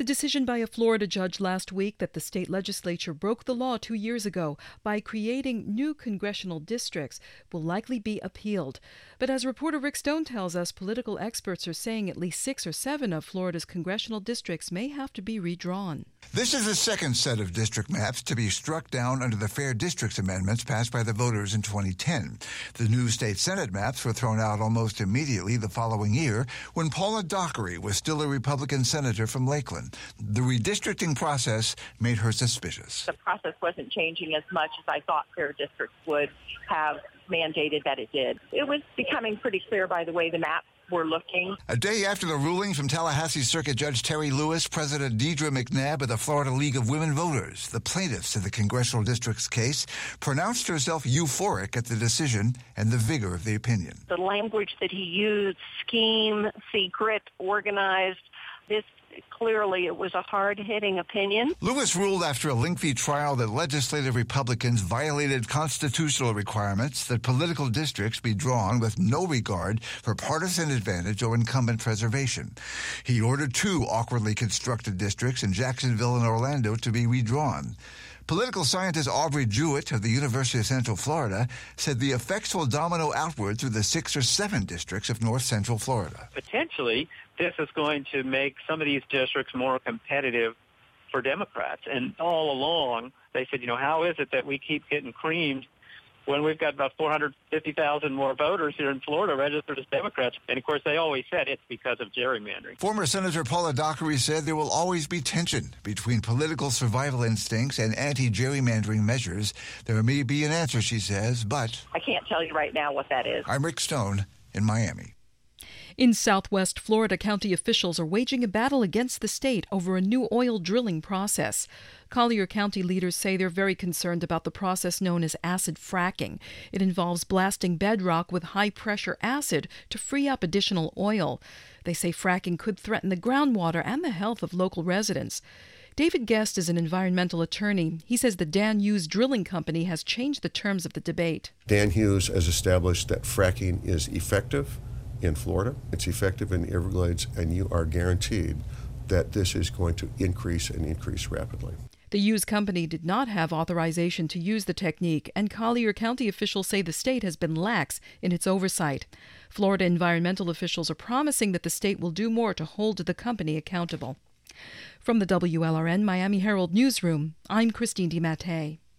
The decision by a Florida judge last week that the state legislature broke the law 2 years ago by creating new congressional districts will likely be appealed. But as reporter Rick Stone tells us, political experts are saying at least 6 or 7 of Florida's congressional districts may have to be redrawn. This is the second set of district maps to be struck down under the Fair Districts amendments passed by the voters in 2010. The new state Senate maps were thrown out almost immediately the following year when Paula Dockery was still a Republican senator from Lakeland. The redistricting process made her suspicious. The process wasn't changing as much as I thought Fair Districts would have mandated that it did. It was becoming pretty clear by the way the maps were looking. A day after the ruling from Tallahassee Circuit Judge Terry Lewis, President Deidre McNabb of the Florida League of Women Voters, the plaintiffs in the congressional district's case, pronounced herself euphoric at the decision and the vigor of the opinion. The language that he used, scheme, secret, organized, clearly it was a hard-hitting opinion. Lewis ruled after a lengthy trial that legislative Republicans violated constitutional requirements that political districts be drawn with no regard for partisan advantage or incumbent preservation. He ordered 2 awkwardly constructed districts in Jacksonville and Orlando to be redrawn. Political scientist Aubrey Jewett of the University of Central Florida said the effects will domino outward through the 6 or 7 districts of north central Florida. Potentially, this is going to make some of these districts more competitive for Democrats. And all along, they said, how is it that we keep getting creamed when we've got about 450,000 more voters here in Florida registered as Democrats? And, of course, they always said it's because of gerrymandering. Former Senator Paula Dockery said there will always be tension between political survival instincts and anti-gerrymandering measures. There may be an answer, she says, but I can't tell you right now what that is. I'm Rick Stone in Miami. In southwest Florida, county officials are waging a battle against the state over a new oil drilling process. Collier County leaders say they're very concerned about the process known as acid fracking. It involves blasting bedrock with high-pressure acid to free up additional oil. They say fracking could threaten the groundwater and the health of local residents. David Guest is an environmental attorney. He says the Dan Hughes Drilling Company has changed the terms of the debate. Dan Hughes has established that fracking is effective in Florida. It's effective in the Everglades, and you are guaranteed that this is going to increase and increase rapidly. The Hughes Company did not have authorization to use the technique, and Collier County officials say the state has been lax in its oversight. Florida environmental officials are promising that the state will do more to hold the company accountable. From the WLRN Miami Herald Newsroom, I'm Christine DiMattei.